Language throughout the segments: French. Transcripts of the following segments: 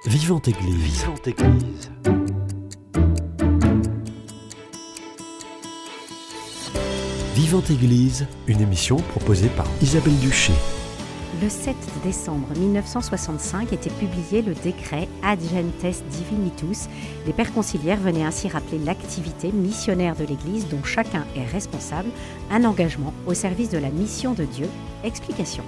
Vivante Église. Vivante Église. Vivante Église, une émission proposée par Isabelle Duché. Le 7 décembre 1965 était publié le décret Ad Gentes Divinitus. Les pères conciliaires venaient ainsi rappeler l'activité missionnaire de l'Église dont chacun est responsable, un engagement au service de la mission de Dieu. Explication.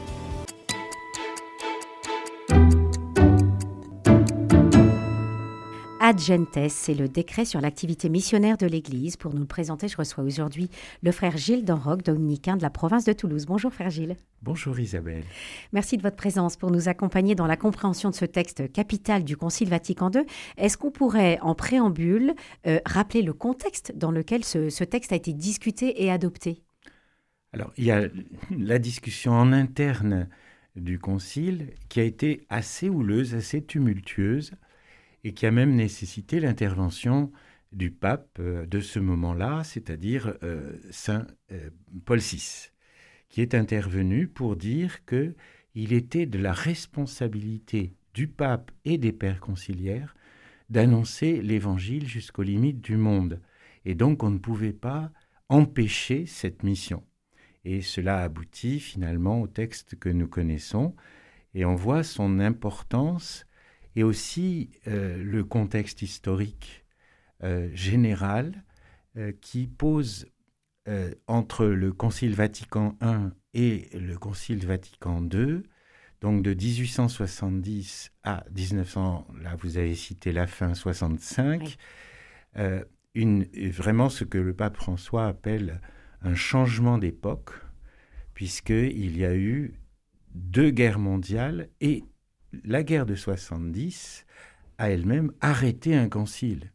Ad Gentes, c'est le décret sur l'activité missionnaire de l'Église. Pour nous le présenter, je reçois aujourd'hui le frère Gilles d'Enroc, dominicain de la province de Toulouse. Bonjour frère Gilles. Bonjour Isabelle. Merci de votre présence pour nous accompagner dans la compréhension de ce texte capital du Concile Vatican II. Est-ce qu'on pourrait, en préambule, rappeler le contexte dans lequel ce texte a été discuté et adopté ? Alors, il y a la discussion en interne du Concile qui a été assez houleuse, assez tumultueuse, et qui a même nécessité l'intervention du pape de ce moment-là, c'est-à-dire Saint Paul VI, qui est intervenu pour dire qu'il était de la responsabilité du pape et des pères conciliaires d'annoncer l'Évangile jusqu'aux limites du monde. Et donc on ne pouvait pas empêcher cette mission. Et cela aboutit finalement au texte que nous connaissons, et on voit son importance et aussi le contexte historique général qui pose entre le Concile Vatican I et le Concile Vatican II, donc de 1870 à 1900, là vous avez cité la fin 65, vraiment ce que le pape François appelle un changement d'époque, puisqu'il y a eu 2 guerres mondiales et la guerre de 70 a elle-même arrêté un concile.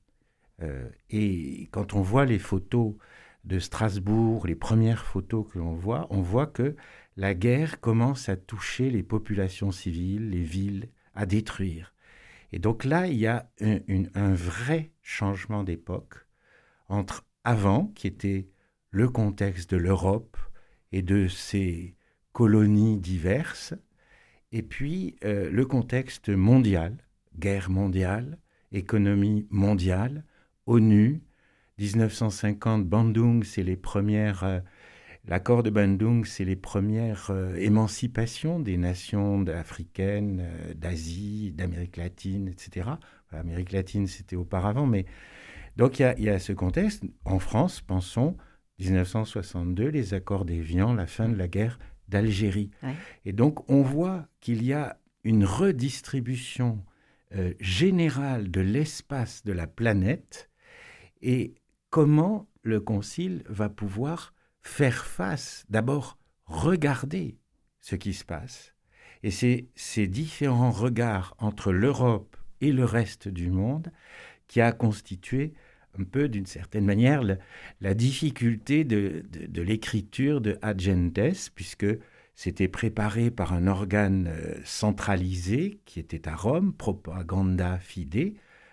Et quand on voit les photos de Strasbourg, les premières photos que l'on voit, on voit que la guerre commence à toucher les populations civiles, les villes, à détruire. Et donc là, il y a un vrai changement d'époque entre avant, qui était le contexte de l'Europe et de ses colonies diverses, et puis le contexte mondial, guerre mondiale, économie mondiale, ONU, 1950, Bandung, c'est les premières, l'accord de Bandung, c'est les premières émancipations des nations africaines, d'Asie, d'Amérique latine, etc. L'Amérique latine, c'était auparavant, mais donc il y a ce contexte. En France, pensons, 1962, les accords d'Évian, la fin de la guerre d'Algérie. Ouais. Et donc, on voit qu'il y a une redistribution générale de l'espace de la planète et comment le Concile va pouvoir faire face, d'abord regarder ce qui se passe. Et c'est ces différents regards entre l'Europe et le reste du monde qui a constitué un peu, d'une certaine manière, la difficulté de l'écriture de Ad Gentes, puisque c'était préparé par un organe centralisé qui était à Rome, Propaganda Fide,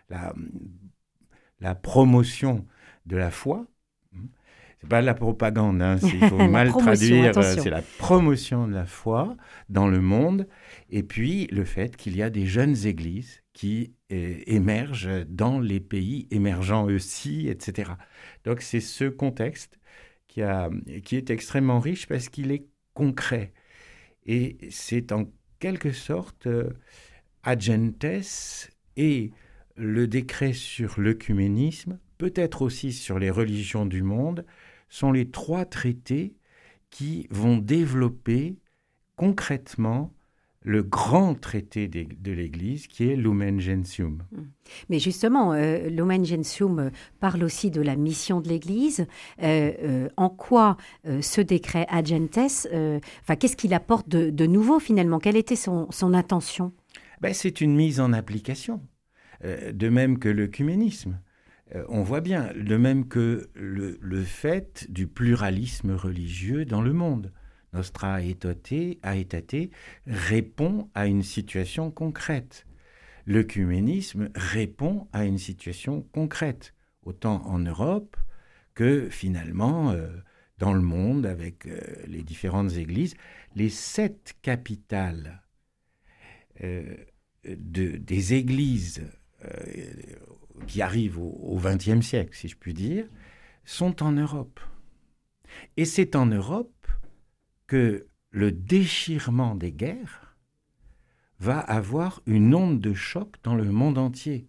la promotion de la foi. C'est pas la propagande, il faut mal traduire, c'est la promotion de la foi dans le monde, et puis le fait qu'il y a des jeunes églises qui émergent dans les pays émergents aussi, etc. Donc c'est ce contexte qui est extrêmement riche parce qu'il est concret. Et c'est en quelque sorte Ad Gentes et le décret sur l'œcuménisme, peut-être aussi sur les religions du monde, sont les 3 traités qui vont développer concrètement le grand traité de l'Église qui est Lumen Gentium. Mais justement, Lumen Gentium parle aussi de la mission de l'Église. En quoi ce décret Ad Gentes, qu'est-ce qu'il apporte de nouveau finalement ? Quelle était son intention ? C'est une mise en application, de même que l'œcuménisme. On voit bien, de même que le fait du pluralisme religieux dans le monde. Nostra Aetate répond à une situation concrète. L'œcuménisme répond à une situation concrète, autant en Europe que finalement dans le monde avec les différentes églises. Les 7 capitales des églises qui arrivent au XXe siècle, si je puis dire, sont en Europe. Et c'est en Europe que le déchirement des guerres va avoir une onde de choc dans le monde entier.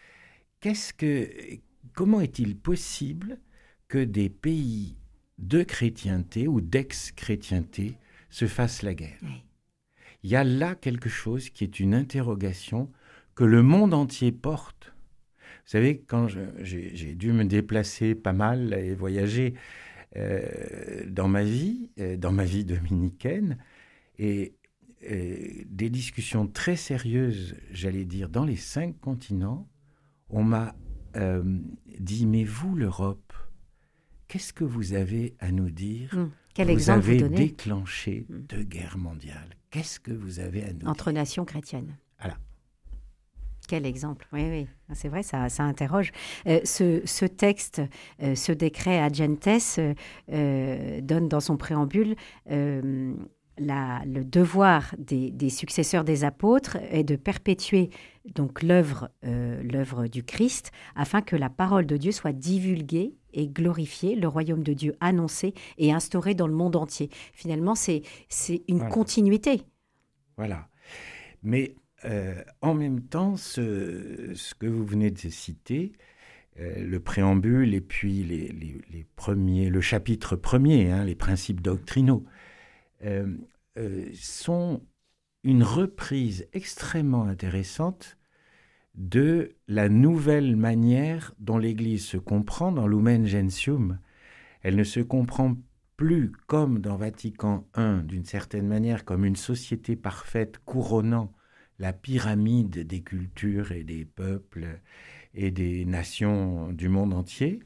Comment est-il possible que des pays de chrétienté ou d'ex-chrétienté se fassent la guerre? Oui. Il y a là quelque chose qui est une interrogation que le monde entier porte. Vous savez, quand j'ai dû me déplacer pas mal et voyager dans ma vie dominicaine, et des discussions très sérieuses, j'allais dire, dans les 5 continents, on m'a dit, mais vous, l'Europe, qu'est-ce que vous avez à nous dire? Quel exemple vous donnez? Vous avez déclenché 2 guerres mondiales. Qu'est-ce que vous avez à nous dire? Entre nations chrétiennes. Voilà. Quel exemple, oui, c'est vrai, ça interroge. Ce texte, ce décret Agentes donne dans son préambule le devoir des successeurs des apôtres est de perpétuer donc l'œuvre du Christ afin que la parole de Dieu soit divulguée et glorifiée, le royaume de Dieu annoncé et instauré dans le monde entier. Finalement, c'est une continuité. Voilà. Mais en même temps, ce que vous venez de citer, le préambule et puis les premiers, le chapitre premier, les principes doctrinaux, sont une reprise extrêmement intéressante de la nouvelle manière dont l'Église se comprend dans Lumen Gentium. Elle ne se comprend plus comme dans Vatican I, d'une certaine manière, comme une société parfaite couronnant la pyramide des cultures et des peuples et des nations du monde entier,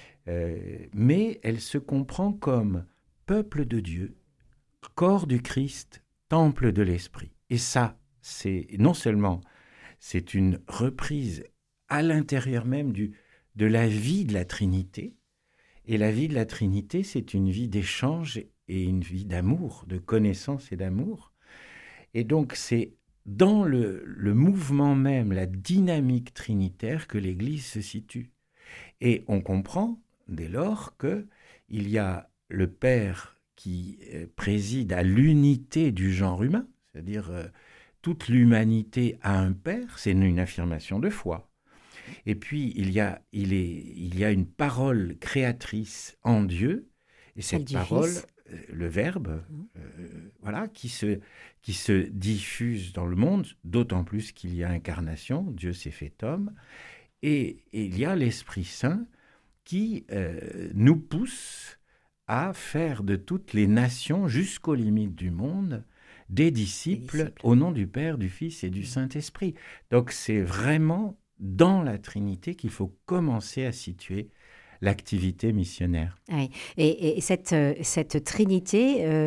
mais elle se comprend comme peuple de Dieu, corps du Christ, temple de l'Esprit. Et ça, non seulement c'est une reprise à l'intérieur même de la vie de la Trinité, et la vie de la Trinité, c'est une vie d'échange et une vie d'amour, de connaissance et d'amour. Et donc c'est dans le mouvement même, la dynamique trinitaire que l'Église se situe. Et on comprend dès lors qu'il y a le Père qui préside à l'unité du genre humain, c'est-à-dire toute l'humanité a un Père, c'est une affirmation de foi. Et puis il y a une parole créatrice en Dieu, et cette parole, le Verbe, qui se diffuse dans le monde, d'autant plus qu'il y a incarnation, Dieu s'est fait homme, et il y a l'Esprit Saint qui nous pousse à faire de toutes les nations, jusqu'aux limites du monde, des disciples au nom du Père, du Fils et du Saint-Esprit. Donc c'est vraiment dans la Trinité qu'il faut commencer à situer l'activité missionnaire. Oui. Et cette Trinité,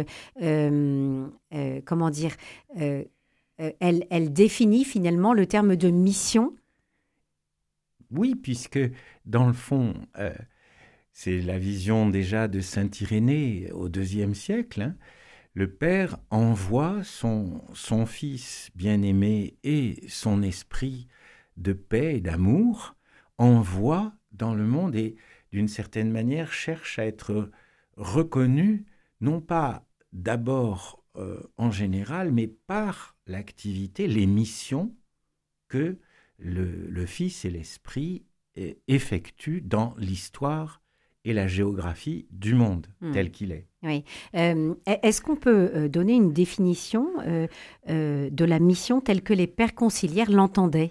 comment dire, elle définit finalement le terme de mission. Oui, puisque dans le fond, c'est la vision déjà de saint Irénée au IIe siècle. Le Père envoie son Fils bien-aimé et son esprit de paix et d'amour, envoie dans le monde et d'une certaine manière cherche à être reconnu, non pas d'abord en général, mais par l'activité, les missions que le Fils et l'Esprit effectuent dans l'histoire et la géographie du monde tel qu'il est. Oui. Est-ce qu'on peut donner une définition de la mission telle que les pères conciliaires l'entendaient?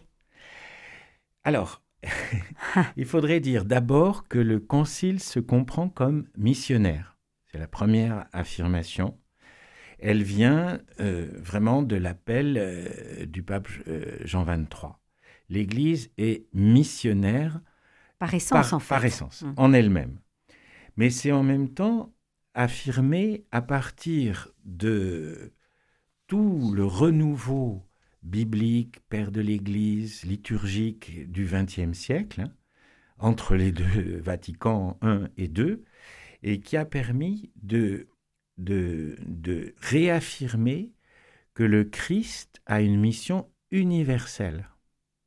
Alors, il faudrait dire d'abord que le concile se comprend comme missionnaire. C'est la première affirmation. Elle vient vraiment de l'appel du pape Jean XXIII. L'Église est missionnaire par essence, en elle-même. Mais c'est en même temps affirmé à partir de tout le renouveau biblique, père de l'Église, liturgique du XXe siècle, entre les deux, Vatican I et II, et qui a permis de réaffirmer que le Christ a une mission universelle.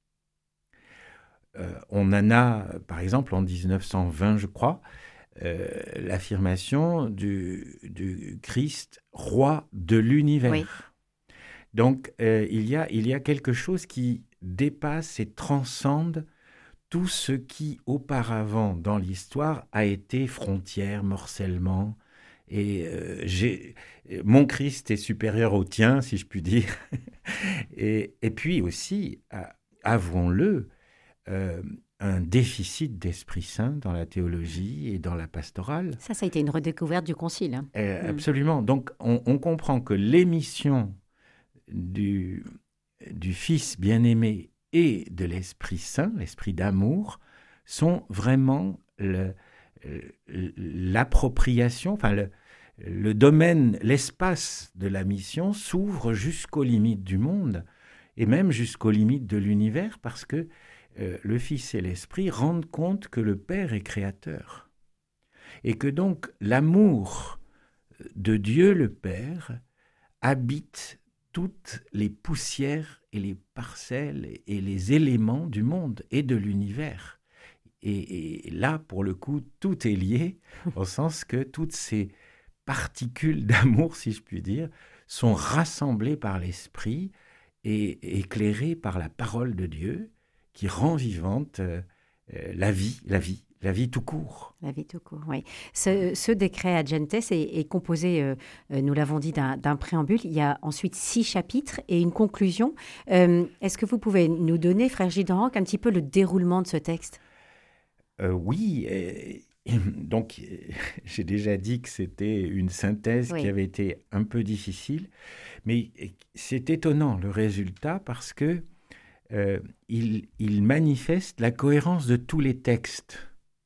On en a, par exemple, en 1920, je crois, l'affirmation du Christ, roi de l'univers. Oui. Donc, il y a quelque chose qui dépasse et transcende tout ce qui, auparavant, dans l'histoire, a été frontière, morcellement. Et mon Christ est supérieur au tien, si je puis dire. et puis aussi, avouons-le, un déficit d'Esprit Saint dans la théologie et dans la pastorale. Ça a été une redécouverte du Concile. Hein. Absolument. Donc, on comprend que l'émission du Fils bien-aimé et de l'Esprit Saint, l'Esprit d'amour, sont vraiment l'appropriation, enfin le domaine, l'espace de la mission s'ouvre jusqu'aux limites du monde et même jusqu'aux limites de l'univers, parce que le Fils et l'Esprit rendent compte que le Père est créateur et que donc l'amour de Dieu le Père habite toutes les poussières et les parcelles et les éléments du monde et de l'univers. Et là, pour le coup, tout est lié, au sens que toutes ces particules d'amour, si je puis dire, sont rassemblées par l'Esprit et éclairées par la parole de Dieu, qui rend vivante la vie tout court. La vie tout court, oui. Ce décret Ad Gentes est composé, nous l'avons dit, d'un préambule. Il y a ensuite 6 chapitres et une conclusion. Est-ce que vous pouvez nous donner, frère Gilles d'Enranc, un petit peu le déroulement de ce texte ? Oui. Donc, j'ai déjà dit que c'était une synthèse qui avait été un peu difficile, mais c'est étonnant le résultat parce que il manifeste la cohérence de tous les textes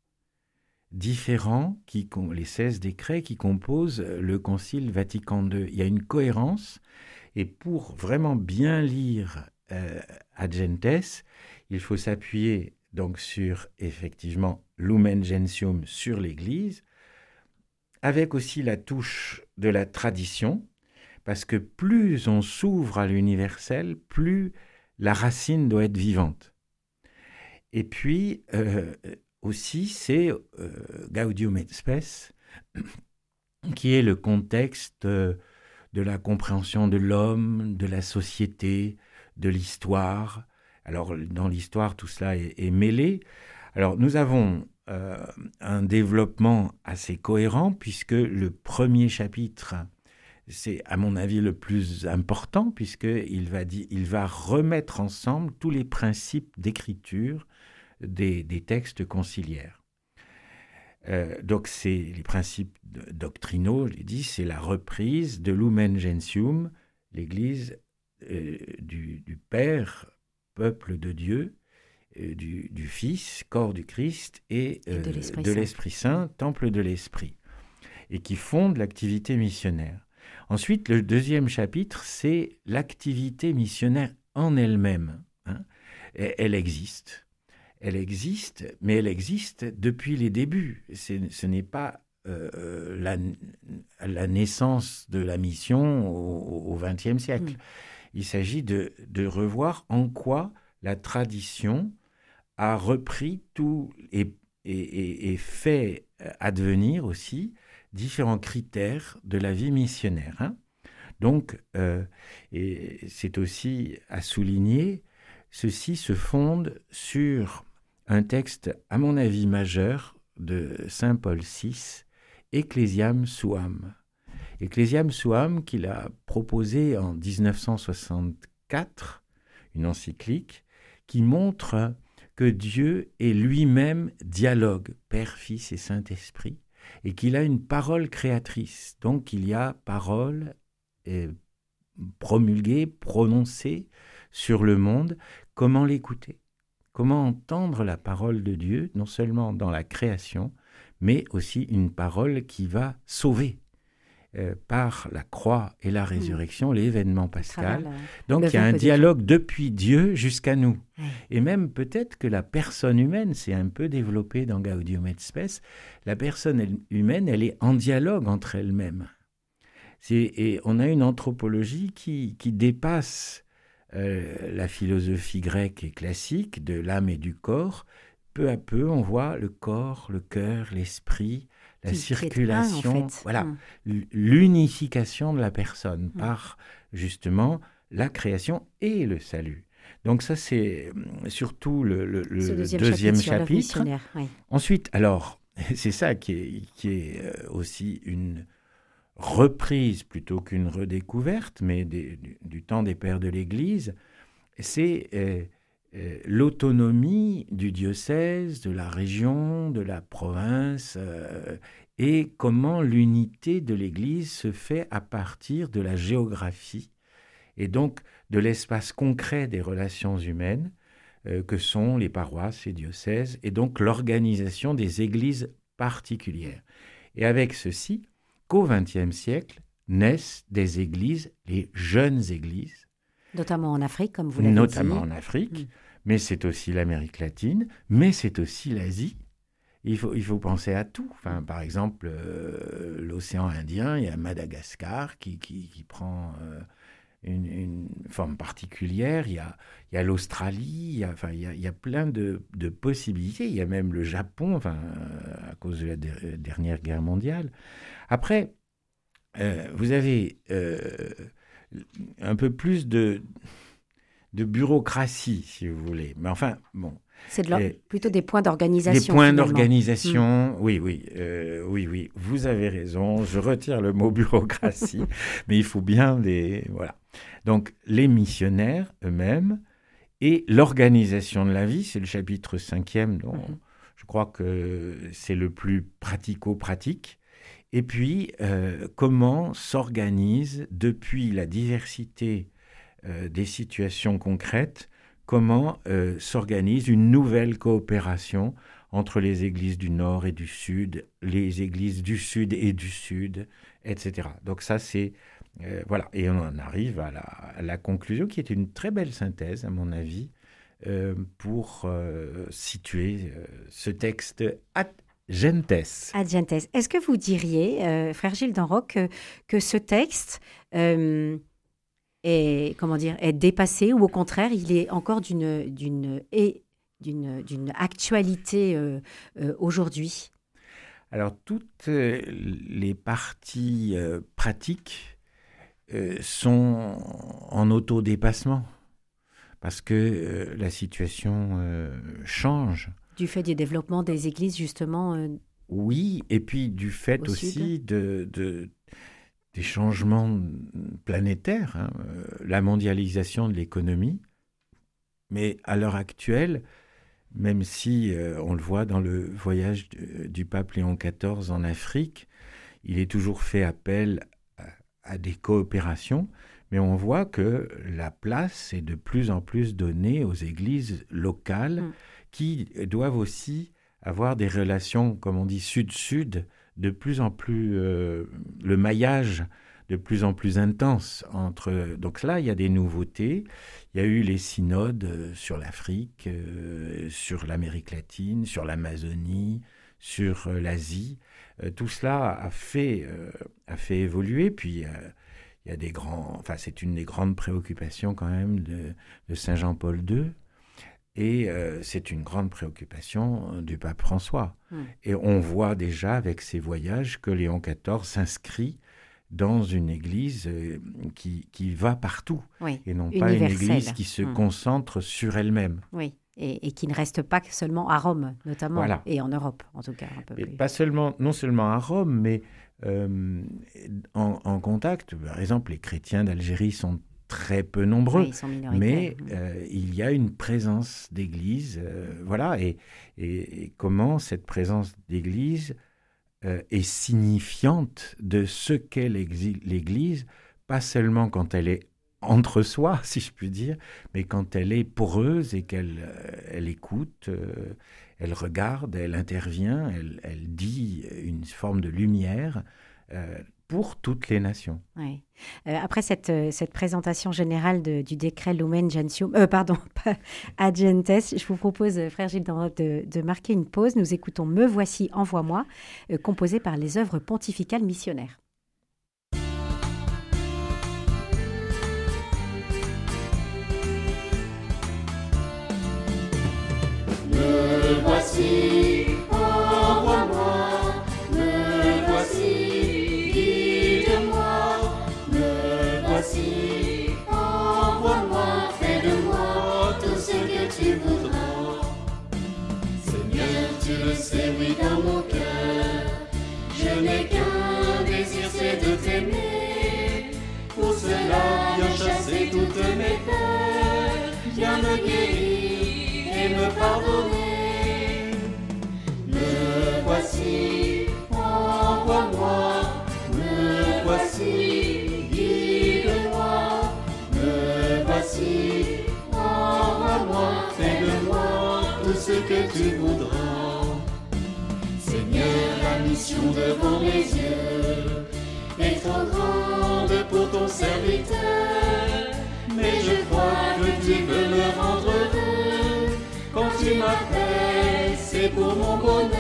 différents, les 16 décrets qui composent le Concile Vatican II. Il y a une cohérence, et pour vraiment bien lire Ad Gentes, il faut s'appuyer donc sur, effectivement, Lumen Gentium, sur l'Église, avec aussi la touche de la tradition, parce que plus on s'ouvre à l'universel, plus la racine doit être vivante. Et puis, aussi, c'est Gaudium et Spes, qui est le contexte de la compréhension de l'homme, de la société, de l'histoire. Alors, dans l'histoire, tout cela est mêlé. Alors, nous avons un développement assez cohérent, puisque le premier chapitre, c'est, à mon avis, le plus important, puisqu'il va remettre ensemble tous les principes d'écriture des textes conciliaires. Donc, c'est les principes doctrinaux, je l'ai dit, c'est la reprise de Lumen Gentium, l'Église du Père, peuple de Dieu, du Fils, corps du Christ, et de l'Esprit Saint, temple de l'Esprit, et qui fonde l'activité missionnaire. Ensuite, le deuxième chapitre, c'est l'activité missionnaire en elle-même. Hein. Elle existe, mais elle existe depuis les débuts. Ce n'est pas la naissance de la mission au XXe siècle. Il s'agit de revoir en quoi la tradition a repris tout et fait advenir aussi différents critères de la vie missionnaire. Hein. Donc, et c'est aussi à souligner, ceci se fonde sur un texte, à mon avis, majeur de Saint Paul VI, Ecclesiam Suam. Ecclesiam Suam, qu'il a proposé en 1964, une encyclique, qui montre que Dieu est lui-même dialogue, Père, Fils et Saint-Esprit, et qu'il a une parole créatrice. Donc il y a parole promulguée, prononcée sur le monde. Comment l'écouter ? Comment entendre la parole de Dieu, non seulement dans la création, mais aussi une parole qui va sauver par la croix et la résurrection, l'événement pascal. Donc il y a un dialogue depuis Dieu jusqu'à nous. Et même peut-être que la personne humaine, c'est un peu développé dans Gaudium et Spes, la personne humaine, elle est en dialogue entre elle-même. Et on a une anthropologie qui dépasse la philosophie grecque et classique de l'âme et du corps, peu à peu, on voit le corps, le cœur, l'esprit, la circulation, voilà, l'unification de la personne par justement la création et le salut. Donc ça, c'est surtout le deuxième chapitre. Oui. Ensuite, alors, c'est ça qui est aussi une reprise plutôt qu'une redécouverte, mais du temps des pères de l'Église, c'est l'autonomie du diocèse, de la région, de la province, et comment l'unité de l'Église se fait à partir de la géographie, et donc de l'espace concret des relations humaines, que sont les paroisses et diocèses, et donc l'organisation des églises particulières. Et avec ceci, qu'au XXe siècle, naissent des églises, les jeunes églises. Notamment en Afrique, comme vous l'avez dit. Notamment en Afrique, mais c'est aussi l'Amérique latine, mais c'est aussi l'Asie. Il faut penser à tout. Enfin, par exemple, l'océan Indien, il y a Madagascar qui prend une forme particulière. Il y a l'Australie, il y a plein de possibilités. Il y a même le Japon, à cause de la dernière guerre mondiale. Après, vous avez un peu plus de bureaucratie, si vous voulez. Mais enfin, bon. C'est plutôt des points d'organisation. Des points d'organisation, oui, vous avez raison, je retire le mot bureaucratie, mais il faut bien voilà. Donc, les missionnaires eux-mêmes et l'organisation de la vie, c'est le chapitre 5e, dont je crois que c'est le plus pratico-pratique. Et puis, comment s'organise depuis la diversité des situations concrètes, comment s'organise une nouvelle coopération entre les églises du Nord et du Sud, les églises du Sud et du Sud, etc. Donc ça, c'est... voilà, et on en arrive à la conclusion, qui est une très belle synthèse, à mon avis, pour situer ce texte ad gentes. Ad gentes. Est-ce que vous diriez, frère Gilles d'Enroc, que ce texte... est dépassé, ou au contraire, il est encore d'une actualité aujourd'hui? Alors, toutes les parties pratiques sont en autodépassement, parce que la situation change. Du fait du développement des églises, justement oui, et puis du fait aussi des changements planétaires, la mondialisation de l'économie. Mais à l'heure actuelle, même si on le voit dans le voyage du pape Léon XIV en Afrique, il est toujours fait appel à des coopérations, mais on voit que la place est de plus en plus donnée aux églises locales qui doivent aussi avoir des relations, comme on dit, sud-sud, de plus en plus, le maillage de plus en plus intense entre... Donc là, il y a des nouveautés. Il y a eu les synodes sur l'Afrique, sur l'Amérique latine, sur l'Amazonie, sur l'Asie. Tout cela a fait évoluer. Puis il y a des grands... Enfin, c'est une des grandes préoccupations quand même de Saint Jean-Paul II. Et c'est une grande préoccupation du pape François. Et on voit déjà avec ses voyages que Léon XIV s'inscrit dans une église qui va partout, et non pas une église qui se concentre sur elle-même. Oui, et qui ne reste pas seulement à Rome, notamment, voilà. Et en Europe, en tout cas. Un peu plus. Pas seulement, non seulement à Rome, mais en contact. Par exemple, les chrétiens d'Algérie sont très peu nombreux, mais il y a une présence d'église, voilà, et comment cette présence d'église est signifiante de ce qu'est l'église, pas seulement quand elle est entre soi, si je puis dire, mais quand elle est poreuse et qu'elle écoute, elle regarde, elle intervient, elle dit une forme de lumière pour toutes les nations. Oui. Après cette présentation générale du décret Lumen Gentium, Ad Gentes, je vous propose, frère Gilles d'Enroc, de marquer une pause. Nous écoutons Me voici, envoie-moi, composé par les œuvres pontificales missionnaires. t'aimer. Pour cela, viens chasser toutes mes peurs, viens me guérir et me pardonner. Me voici, envoie-moi, me voici, guide-moi. Me voici, envoie-moi, fais de moi tout ce que tu voudras. Seigneur, la mission devant mes yeux est trop grande pour ton serviteur, mais je crois que tu veux me rendre heureux. Quand tu m'appelles, c'est pour mon bonheur.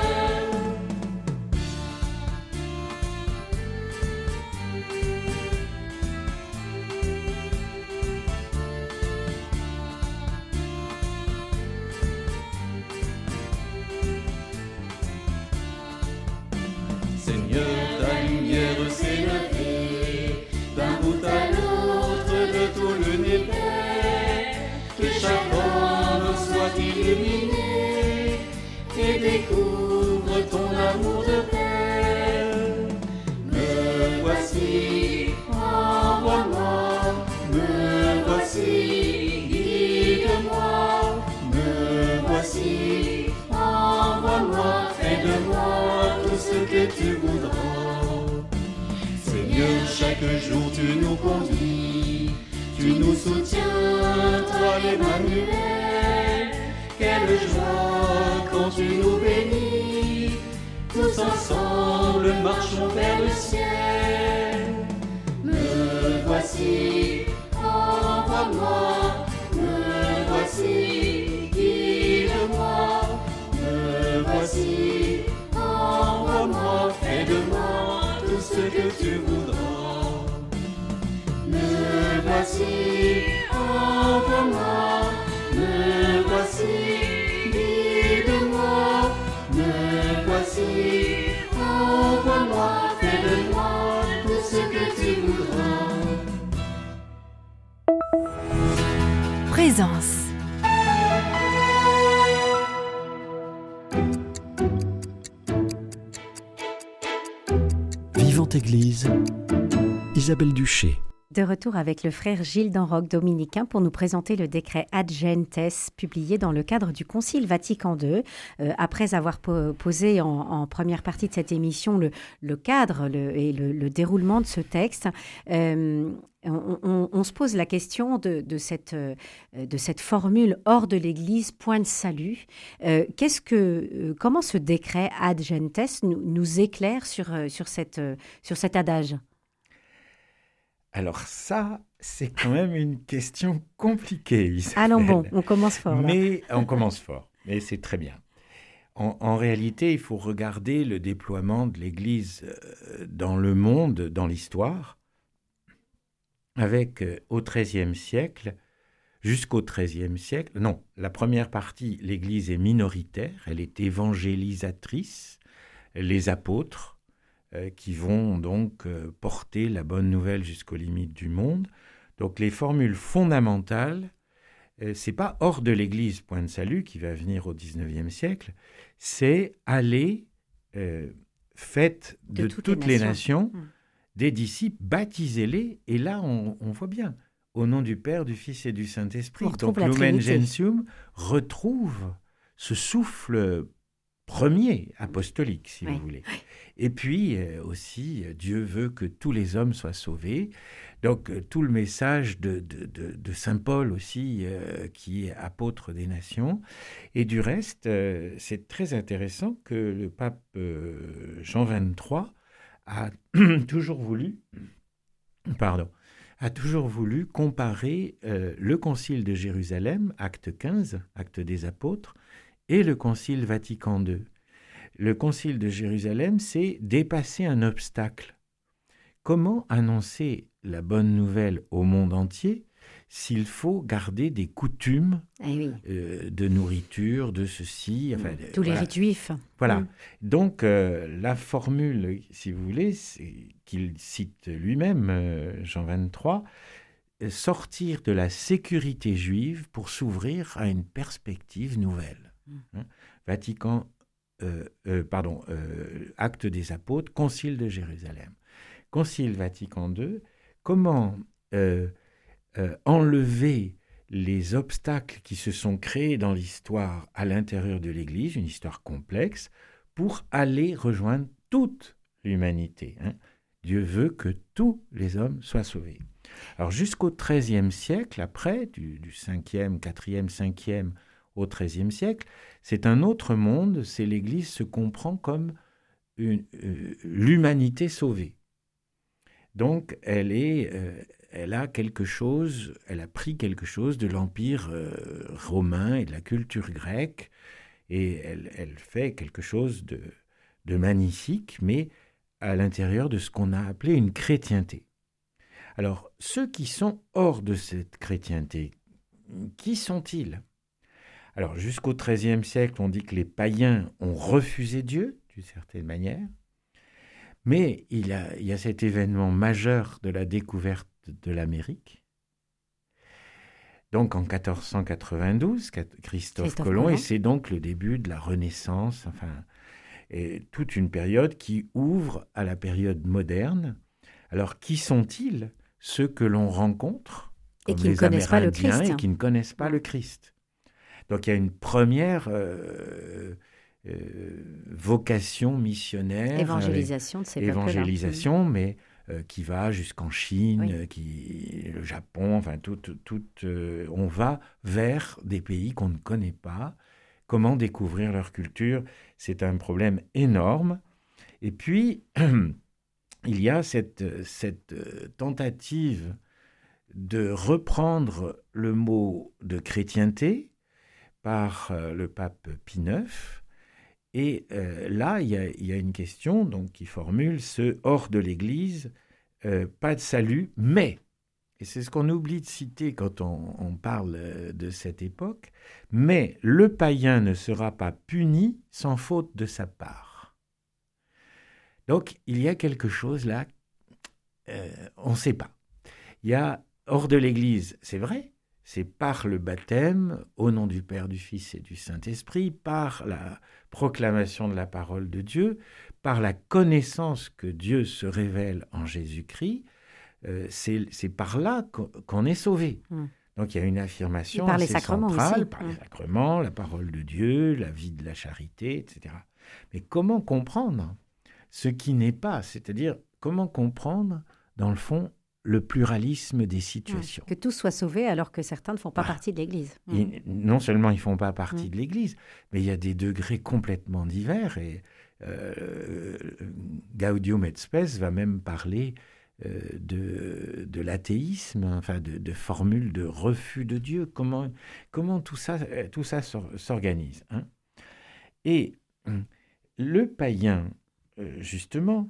Seigneur, ta lumière s'est levée d'un bout à l'autre de tout l'univers. Que chaque homme soit illuminé et découvre ton amour de Père. Me voici, envoie-moi, me voici, guide-moi. Me voici, envoie-moi, fais de moi tout ce que tu voudras. Seigneur, chaque jour tu nous conduis, tu nous soutiens, toi l'Emmanuel. Quelle joie quand tu nous bénis, tous ensemble marchons vers le ciel. Me voici, envoie-moi, me voici, guide-moi. Me voici, envoie-moi, fais de moi tout ce que tu voudras. Me voici, envoie-moi, me voici, guide-moi. Me voici, envoie-moi, fais de moi tout ce que tu voudras. Présence. Vivante Église, Isabelle Duché. De retour avec le frère Gilles d'Enroc, dominicain, pour nous présenter le décret Ad Gentes, publié dans le cadre du Concile Vatican II. Après avoir posé en première partie de cette émission le cadre et le déroulement de ce texte, on se pose la question de cette formule « hors de l'Église, point de salut ». Comment ce décret Ad Gentes nous éclaire sur cet adage ? Alors ça, c'est quand même une question compliquée, Isabelle. Allons bon, on commence fort. Là. Mais on commence fort, mais c'est très bien. En réalité, il faut regarder le déploiement de l'Église dans le monde, dans l'histoire, avec au XIIIe siècle, jusqu'au XIIIe siècle, non, la première partie, l'Église est minoritaire, elle est évangélisatrice, les apôtres, qui vont donc porter la bonne nouvelle jusqu'aux limites du monde. Donc les formules fondamentales, c'est pas hors de l'Église, point de salut, qui va venir au XIXe siècle, c'est aller, faites de toutes les nations, des disciples, baptisez-les, et là on voit bien, au nom du Père, du Fils et du Saint-Esprit. Donc Lumen Gentium retrouve ce souffle premier apostolique, si vous voulez. Et puis aussi, Dieu veut que tous les hommes soient sauvés. Donc tout le message de Saint Paul aussi, qui est apôtre des nations. Et du reste, c'est très intéressant que le pape Jean XXIII a toujours voulu comparer le concile de Jérusalem, acte 15, acte des apôtres, et le Concile Vatican II. Le Concile de Jérusalem, c'est dépasser un obstacle. Comment annoncer la bonne nouvelle au monde entier s'il faut garder des coutumes de nourriture, de ceci... Enfin, tous les rites juifs. Voilà. Donc, la formule, si vous voulez, qu'il cite lui-même, Jean XXIII, sortir de la sécurité juive pour s'ouvrir à une perspective nouvelle. Acte des apôtres, Concile de Jérusalem. Concile Vatican II, comment enlever les obstacles qui se sont créés dans l'histoire à l'intérieur de l'Église, une histoire complexe, pour aller rejoindre toute l'humanité. Dieu veut que tous les hommes soient sauvés. Alors jusqu'au XIIIe siècle, après, du 5e, 4e, 5e au XIIIe siècle, c'est un autre monde, c'est l'Église se comprend comme l'humanité sauvée. Donc elle a pris quelque chose de l'Empire romain et de la culture grecque, et elle fait quelque chose de magnifique, mais à l'intérieur de ce qu'on a appelé une chrétienté. Alors, ceux qui sont hors de cette chrétienté, qui sont-ils ? Alors, jusqu'au XIIIe siècle, on dit que les païens ont refusé Dieu, d'une certaine manière, mais il y a cet événement majeur de la découverte de l'Amérique. Donc, en 1492, Christophe Colomb, et c'est donc le début de la Renaissance, et toute une période qui ouvre à la période moderne. Alors, qui sont-ils ? Ceux que l'on rencontre, comme les Amérindiens, et qui ne connaissent pas le Christ. Donc il y a une première vocation missionnaire, évangélisation de ces peuples-là. Mais qui va jusqu'en Chine, le Japon, on va vers des pays qu'on ne connaît pas. Comment découvrir leur culture ? C'est un problème énorme. Et puis il y a cette tentative de reprendre le mot de chrétienté par le pape Pie IX. Et là, il y a une question qui formule ce « hors de l'Église, pas de salut, mais ». Et c'est ce qu'on oublie de citer quand on parle de cette époque. « Mais le païen ne sera pas puni sans faute de sa part ». Donc, il y a quelque chose là, on ne sait pas. Il y a hors de l'Église, c'est vrai, c'est par le baptême, au nom du Père, du Fils et du Saint-Esprit, par la proclamation de la parole de Dieu, par la connaissance que Dieu se révèle en Jésus-Christ, c'est par là qu'on est sauvé. Donc, il y a une affirmation par assez les sacrements centrale, aussi. par les sacrements, la parole de Dieu, la vie de la charité, etc. Mais comment comprendre ce qui n'est pas, c'est-à-dire comment comprendre, dans le fond, le pluralisme des situations. Que tous soient sauvés alors que certains ne font pas partie de l'Église. Non seulement ils ne font pas partie de l'Église, mais il y a des degrés complètement divers. Et Gaudium et Spes va même parler de l'athéisme, de formules de refus de Dieu. Comment tout ça s'organise, Et le païen, justement,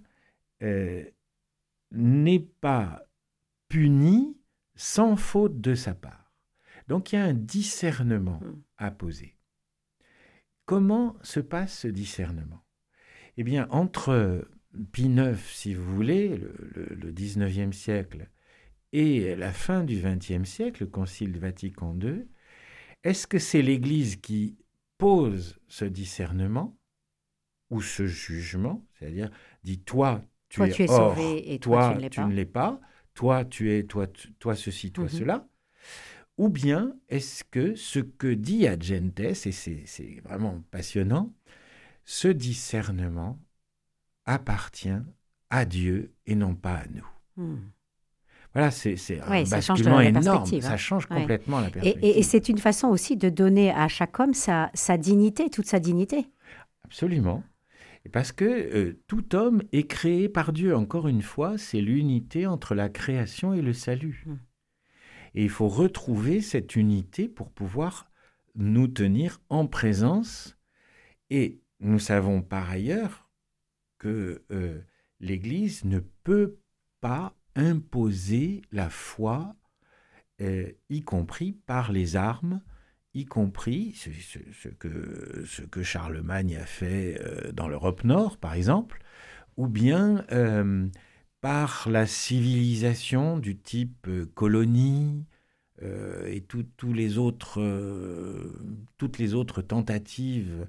n'est pas puni sans faute de sa part. Donc il y a un discernement à poser. Comment se passe ce discernement ? Eh bien, entre Pie IX, si vous voulez, le 19e siècle, et la fin du 20e siècle, le Concile Vatican II, est-ce que c'est l'Église qui pose ce discernement ou ce jugement, c'est-à-dire dit toi tu es hors, sauvé et toi tu ne l'es pas, toi tu es toi ceci, toi cela, ou bien est-ce que ce que dit Agentes, et c'est vraiment passionnant, ce discernement appartient à Dieu et non pas à nous. Voilà, c'est un basculement énorme, ça change complètement la perspective. Et c'est une façon aussi de donner à chaque homme sa dignité, toute sa dignité. Absolument. Parce que tout homme est créé par Dieu. Encore une fois, c'est l'unité entre la création et le salut. Et il faut retrouver cette unité pour pouvoir nous tenir en présence. Et nous savons par ailleurs que l'Église ne peut pas imposer la foi, y compris par les armes, y compris ce que Charlemagne a fait dans l'Europe Nord, par exemple, ou bien par la civilisation du type colonie et toutes les autres tentatives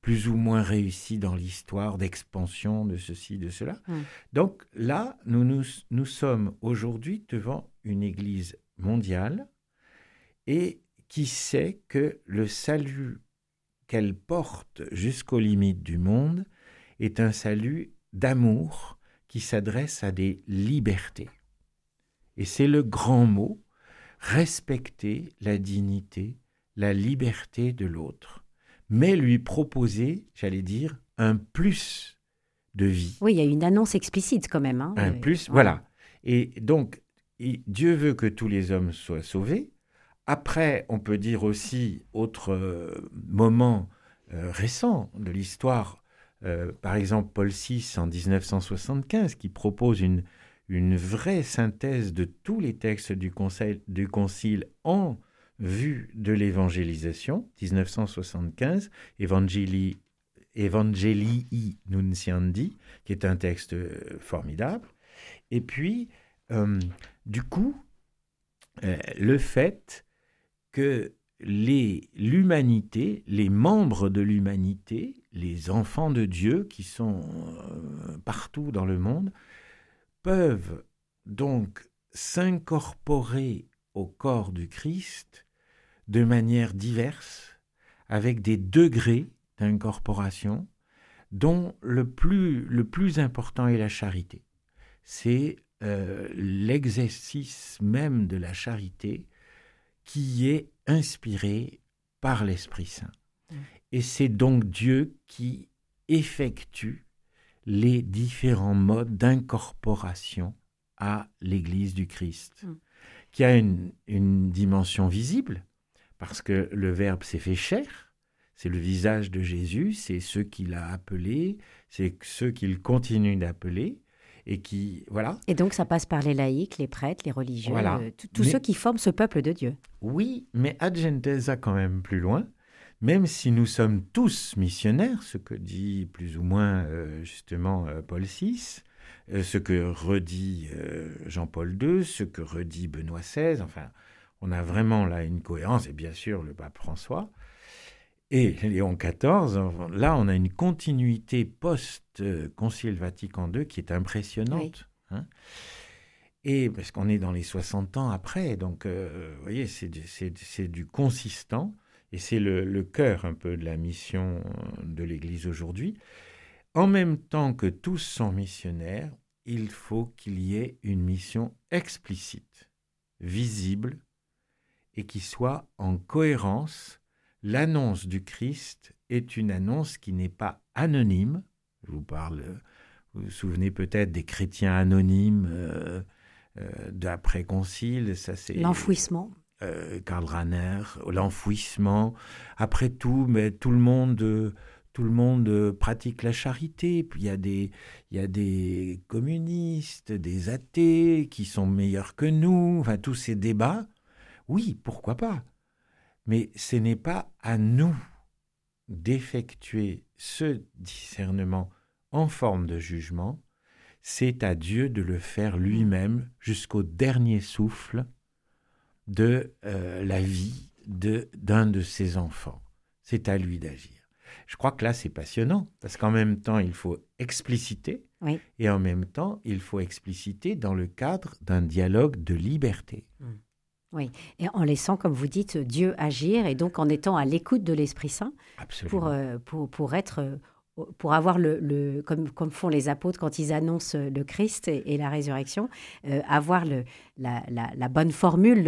plus ou moins réussi dans l'histoire d'expansion de ceci, de cela. Donc là, nous sommes aujourd'hui devant une Église mondiale et qui sait que le salut qu'elle porte jusqu'aux limites du monde est un salut d'amour qui s'adresse à des libertés. Et c'est le grand mot, respecter la dignité, la liberté de l'autre, mais lui proposer, j'allais dire, un plus de vie. Oui, il y a une annonce explicite quand même. Hein, un plus, voilà. Et donc, Dieu veut que tous les hommes soient sauvés. Après, on peut dire aussi, autre moment récent de l'histoire, par exemple Paul VI en 1975, qui propose une vraie synthèse de tous les textes du Concile en vue de l'évangélisation, 1975, Evangelii Nunciandi, qui est un texte formidable. Et puis, du coup, le fait que l'humanité, les membres de l'humanité, les enfants de Dieu qui sont partout dans le monde, peuvent donc s'incorporer au corps du Christ de manière diverse, avec des degrés d'incorporation, dont le plus important est la charité. C'est l'exercice même de la charité qui est inspiré par l'Esprit Saint. Et c'est donc Dieu qui effectue les différents modes d'incorporation à l'Église du Christ, qui a une dimension visible, parce que le Verbe s'est fait chair, c'est le visage de Jésus, c'est ceux qu'il a appelés, c'est ceux qu'il continue d'appeler, et qui, voilà. Et donc ça passe par les laïcs, les prêtres, les religieux, voilà. Tous ceux qui forment ce peuple de Dieu. Oui, mais Ad Gentes va quand même plus loin, même si nous sommes tous missionnaires, ce que dit plus ou moins justement Paul VI, ce que redit Jean-Paul II, ce que redit Benoît XVI, enfin, on a vraiment là une cohérence, et bien sûr le pape François, et Léon XIV, là on a une continuité post-Concile Vatican II qui est impressionnante. Oui. Hein, et parce qu'on est dans les 60 ans après, donc vous voyez, c'est du consistant, et c'est le cœur un peu de la mission de l'Église aujourd'hui. En même temps que tous sont missionnaires, il faut qu'il y ait une mission explicite, visible, et qui soit en cohérence. L'annonce du Christ est une annonce qui n'est pas anonyme. Je vous parle, vous vous souvenez peut-être des chrétiens anonymes d'après-concile. Ça, c'est l'enfouissement. Karl Rahner, l'enfouissement. Après tout, mais tout le monde pratique la charité. Puis il y a des communistes, des athées qui sont meilleurs que nous. Enfin, tous ces débats. Oui, pourquoi pas? Mais ce n'est pas à nous d'effectuer ce discernement en forme de jugement, c'est à Dieu de le faire lui-même jusqu'au dernier souffle de la vie d'un de ses enfants. C'est à lui d'agir. Je crois que là, c'est passionnant, parce qu'en même temps, il faut expliciter, oui. Et en même temps, il faut expliciter dans le cadre d'un dialogue de liberté. Oui, et en laissant, comme vous dites, Dieu agir, et donc en étant à l'écoute de l'Esprit Saint, pour avoir comme font les apôtres quand ils annoncent le Christ et la résurrection, avoir la bonne formule,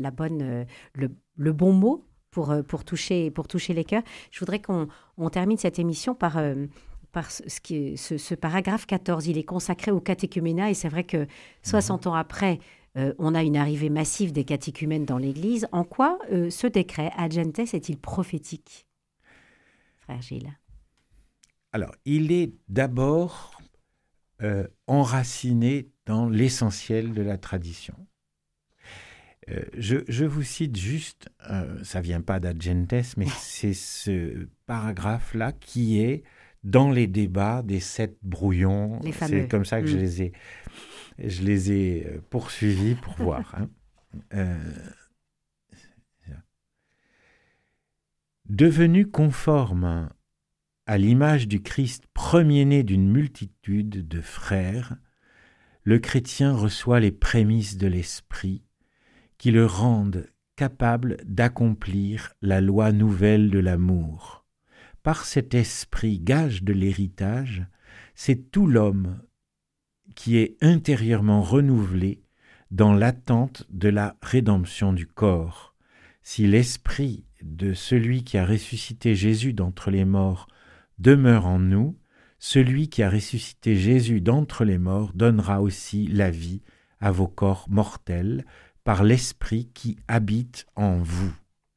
le bon mot pour toucher les cœurs. Je voudrais qu'on termine cette émission par ce paragraphe 14. Il est consacré au catéchuménat, et c'est vrai que 60 ans après, on a une arrivée massive des catéchumènes dans l'Église. En quoi ce décret, Ad Gentes, est-il prophétique, frère Gilles? Alors, il est d'abord enraciné dans l'essentiel de la tradition. Je vous cite juste, ça ne vient pas d'Ad Gentes, mais c'est ce paragraphe-là qui est dans les débats des 7 brouillons. C'est comme ça que je les ai poursuivis pour voir. Devenu conforme à l'image du Christ premier-né d'une multitude de frères, le chrétien reçoit les prémices de l'Esprit qui le rendent capable d'accomplir la loi nouvelle de l'amour. Par cet esprit gage de l'héritage, c'est tout l'homme qui est intérieurement renouvelé dans l'attente de la rédemption du corps. Si l'esprit de celui qui a ressuscité Jésus d'entre les morts demeure en nous, celui qui a ressuscité Jésus d'entre les morts donnera aussi la vie à vos corps mortels par l'esprit qui habite en vous.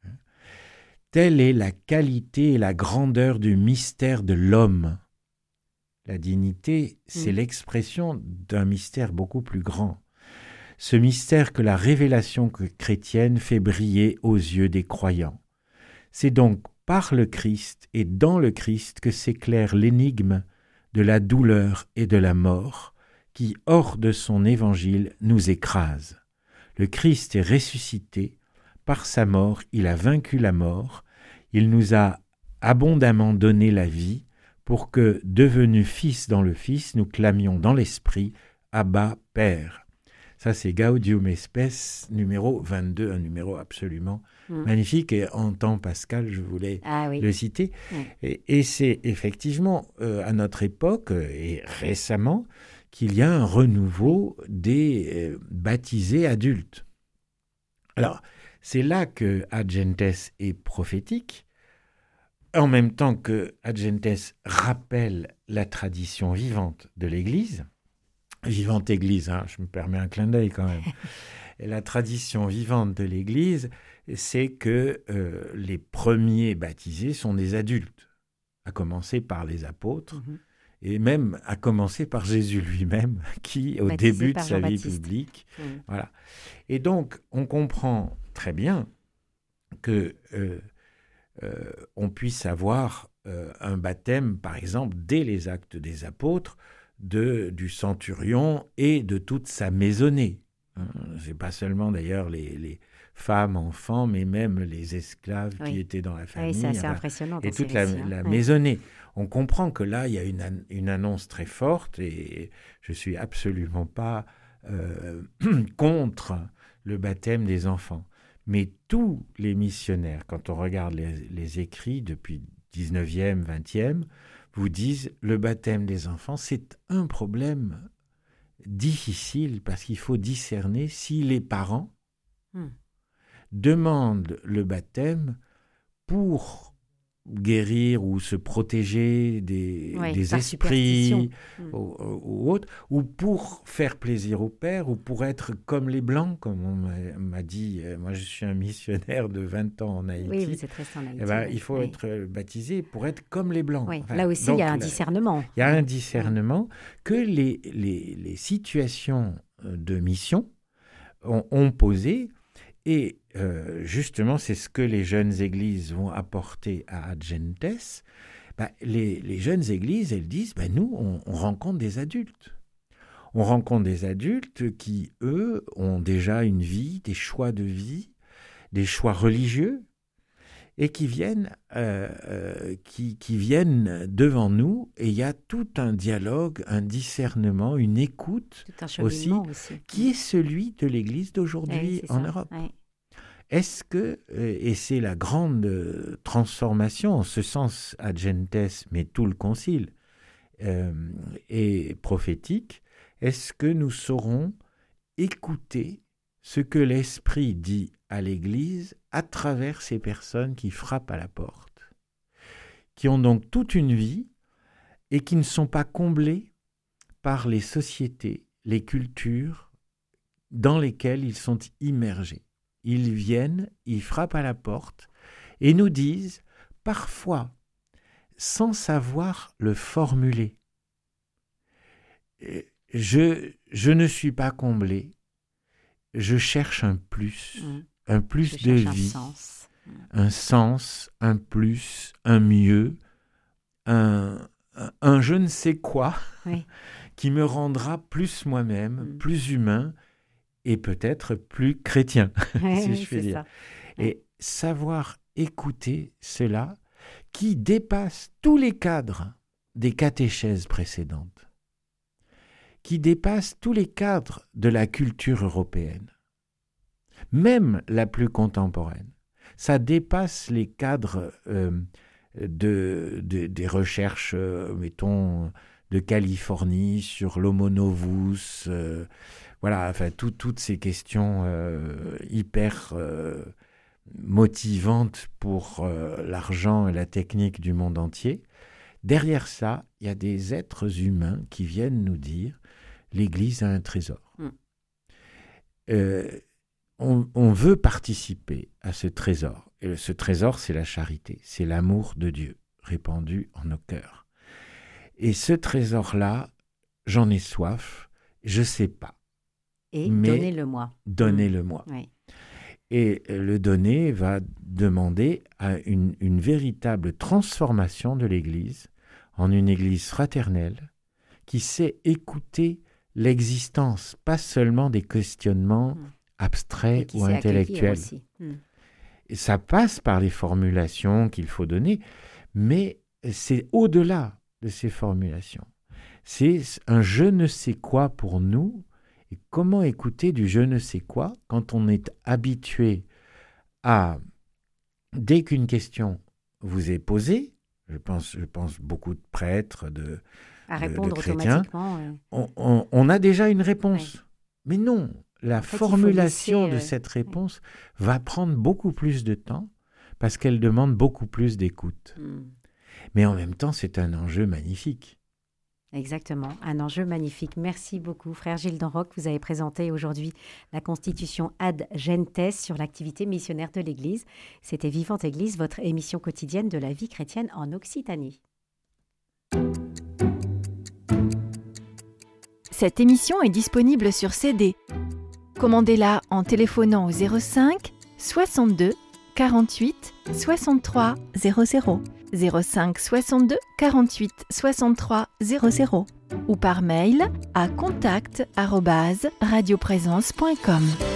Telle est la qualité et la grandeur du mystère de l'homme. La dignité, c'est l'expression d'un mystère beaucoup plus grand. Ce mystère que la révélation chrétienne fait briller aux yeux des croyants. C'est donc par le Christ et dans le Christ que s'éclaire l'énigme de la douleur et de la mort qui, hors de son évangile, nous écrase. Le Christ est ressuscité, par sa mort, il a vaincu la mort, il nous a abondamment donné la vie pour que, devenus fils dans le Fils, nous clamions dans l'Esprit « Abba, Père ». Ça, c'est Gaudium et Spes, numéro 22, un numéro absolument magnifique. Et en temps Pascal, je voulais le citer. Et c'est effectivement à notre époque, et récemment, qu'il y a un renouveau des baptisés adultes. Alors, c'est là que Ad Gentes est prophétique, en même temps que Ad Gentes rappelle la tradition vivante de l'Église. Vivante Église, je me permets un clin d'œil quand même. Et la tradition vivante de l'Église, c'est que les premiers baptisés sont des adultes, à commencer par les apôtres, et même à commencer par Jésus lui-même, qui, au début de sa vie publique, voilà. Et donc, on comprend très bien que on puisse avoir un baptême, par exemple, dès les Actes des Apôtres, du centurion et de toute sa maisonnée. C'est pas seulement d'ailleurs les femmes, enfants, mais même les esclaves qui étaient dans la famille. C'est assez impressionnant. Et toute la maisonnée. On comprend que là, il y a une annonce très forte et je ne suis absolument pas contre le baptême des enfants. Mais tous les missionnaires, quand on regarde les écrits depuis 19e, 20e, vous disent le baptême des enfants, c'est un problème difficile parce qu'il faut discerner si les parents demandent le baptême pour guérir ou se protéger des esprits ou autres, ou pour faire plaisir au père, ou pour être comme les Blancs, comme on m'a dit. Moi, je suis un missionnaire de 20 ans en Haïti. Oui, vous êtes resté en Haïti. Il faut être baptisé pour être comme les Blancs. Oui. Là aussi, il y a un discernement. Il y a un discernement que les situations de mission ont posé. Et justement, c'est ce que les jeunes églises vont apporter à Ad Gentes. Les jeunes églises, elles disent, nous, on rencontre des adultes. On rencontre des adultes qui, eux, ont déjà une vie, des choix de vie, des choix religieux, et qui viennent devant nous, et il y a tout un dialogue, un discernement, une écoute aussi, qui est celui de l'Église d'aujourd'hui en Europe. Oui. Est-ce que, et c'est la grande transformation, en ce sens Ad Gentes, mais tout le concile est prophétique, est-ce que nous saurons écouter ce que l'Esprit dit à l'Église à travers ces personnes qui frappent à la porte, qui ont donc toute une vie et qui ne sont pas comblées par les sociétés, les cultures dans lesquelles ils sont immergés. Ils viennent, ils frappent à la porte et nous disent, parfois, sans savoir le formuler, je ne suis pas comblé, je cherche un plus de vie, un sens, un plus, un mieux, un je ne sais quoi qui me rendra plus moi-même, plus humain et peut-être plus chrétien, si je puis dire. Et savoir écouter cela, qui dépasse tous les cadres des catéchèses précédentes, qui dépasse tous les cadres de la culture européenne, même la plus contemporaine. Ça dépasse les cadres des recherches, mettons, de Californie sur l'Homo novus, voilà, enfin, toutes ces questions hyper motivantes pour l'argent et la technique du monde entier. Derrière ça, il y a des êtres humains qui viennent nous dire « l'Église a un trésor ». On veut participer à ce trésor. Et ce trésor, c'est la charité, c'est l'amour de Dieu répandu en nos cœurs. Et ce trésor-là, j'en ai soif, je ne sais pas. Et donnez-le-moi. Donnez-le-moi. Oui. Et le donner va demander à une véritable transformation de l'Église en une Église fraternelle qui sait écouter l'existence, pas seulement des questionnements abstraits ou intellectuels. Et ça passe par les formulations qu'il faut donner, mais c'est au-delà de ces formulations. C'est un je ne sais quoi pour nous. Et comment écouter du je ne sais quoi quand on est habitué à, dès qu'une question vous est posée, je pense beaucoup de prêtres, de chrétiens, on a déjà une réponse. Oui. Mais non, la formulation de cette réponse va prendre beaucoup plus de temps parce qu'elle demande beaucoup plus d'écoute. Mais en même temps, c'est un enjeu magnifique. Exactement, un enjeu magnifique. Merci beaucoup, frère Gilles d'Enroc. Vous avez présenté aujourd'hui la Constitution Ad Gentes sur l'activité missionnaire de l'Église. C'était Vivante Église, votre émission quotidienne de la vie chrétienne en Occitanie. Cette émission est disponible sur CD. Commandez-la en téléphonant au 05 62 48 63 00. 05 62 48 63 00 ou par mail à contact@radioprésence.com.